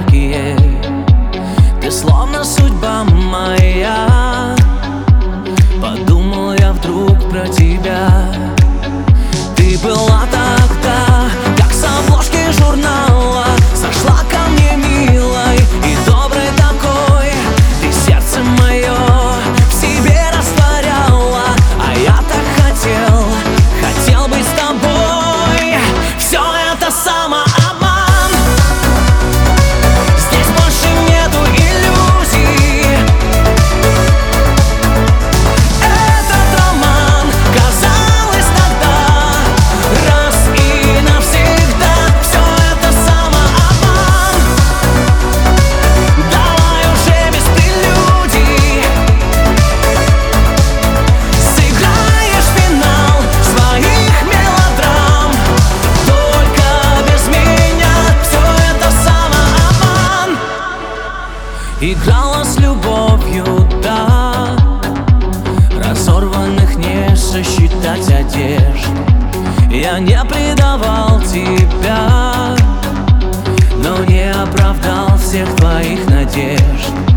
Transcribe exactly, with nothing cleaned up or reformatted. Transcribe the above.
яркие. Ты словно судьба моя. Подумал я вдруг про тебя. Ты была тогда, как с обложки журнала. Сошла ко мне милой и доброй такой. Ты сердце мое в себе растворяла. А я так хотел, хотел быть с тобой. Все это самообман. Здесь больше нету иллюзий. Этот роман, казалось тогда, раз и навсегда. Все это самообман. Давай уже без прелюдий. Сыграешь финал своих мелодрам. Только без меня. Все это самообман. Играла с любовью, да. Разорванных не сосчитать одежд. Я не предавал тебя, но не оправдал всех твоих надежд.